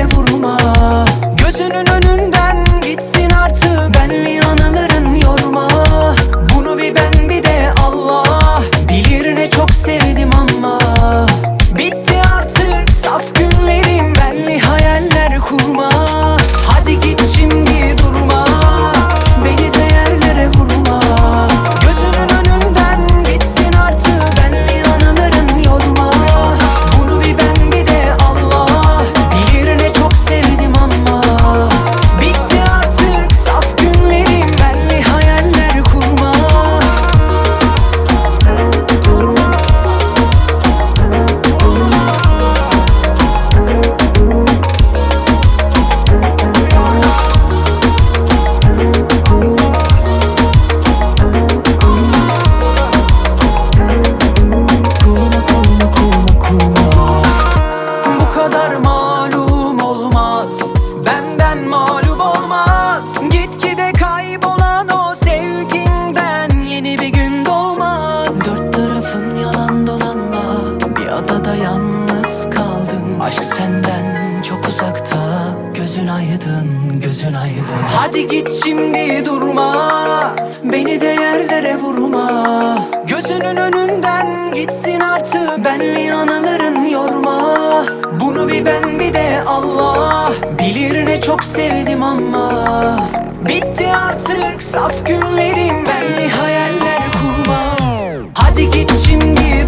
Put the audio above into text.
hayallere vurma. Gözünün önünden gitsin artık benli anıların yorma. Bunu bir ben bir de Allah bilir ne çok sevdim ama bitti artık saf günlerim, benli hayaller kurma. Hadi git şimdi durma, beni de yerlere vurma. Gözünün önünden gitsin artık benli anıların yorma. Bunu bir ben bir de Allah bilir ne çok sevdim ama bitti artık saf günlerim, benli hayaller kurma. Bu kadar malum olmaz, benden mağlup olmaz. Gitgide kaybolan o sevginden yeni bir gün doğmaz. Dört tarafın yalan dolanla bir adada yalnız kaldın. Aşk senden çok uzakta, gözün aydın, gözün aydın. Hadi git şimdi durma, beni de yerlere vurma. Gözünün önünden gitsin artık benli anıların yorma. Bunu bir ben bir de Allah bilir ne çok sevdim ama bitti artık saf günlerim, benli hayaller kurma. Hadi git şimdi